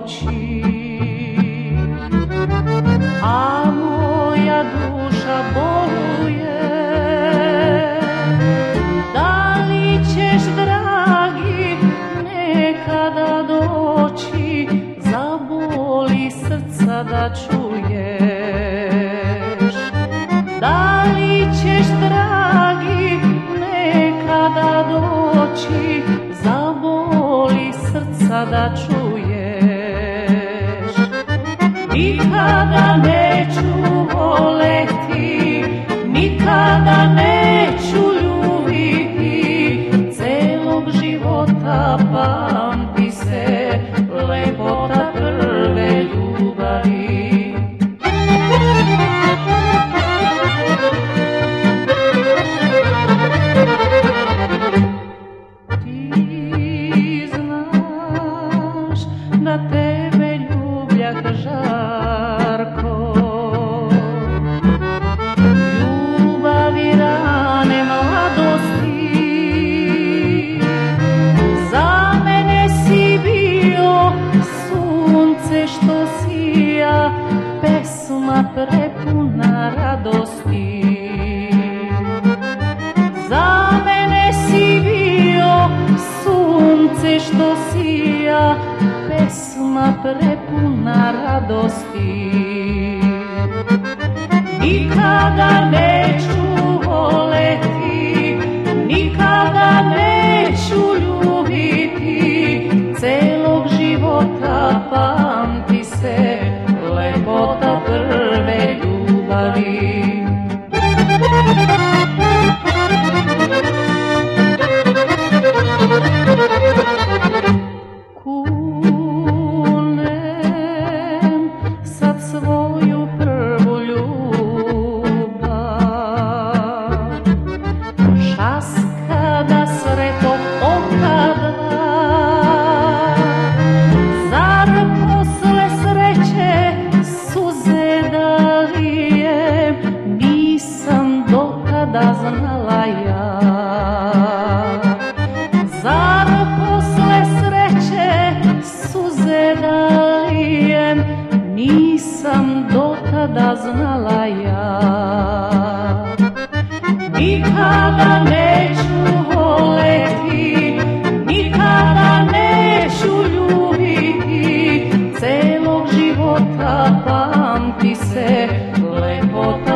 doći, a moja duša boluje. Da li ćeš, dragi, nekada doći, za boli srca da čuješ? Da li ćeš, dragi, nekada doći, za boli srca da čuješ? Nikada neću voleti, nikada neću ljubiti, celog života pamti se lepota prve ljubavi. Ti znaš da tebe ljubljah žarko, ljubavi rane mladosti. Za mene si bio sunce što sija, pesma prepuna radosti. Za mene si bio sunce što sija, pesma prepuna radosti. Nikada neću voleti, nikada neću ljubiti, celog života pamti se lepota prve ljubavi. Kunem sad svoju prvu ljubav, čas kada sretog okada. Zar posle sreće suze da lijem, nisam do tada znala ja. Zar posle sreće suze da lijem, nisam do tada znala ja. Nikada neću voleti, nikada neću ljubiti, celog života pamti se lepota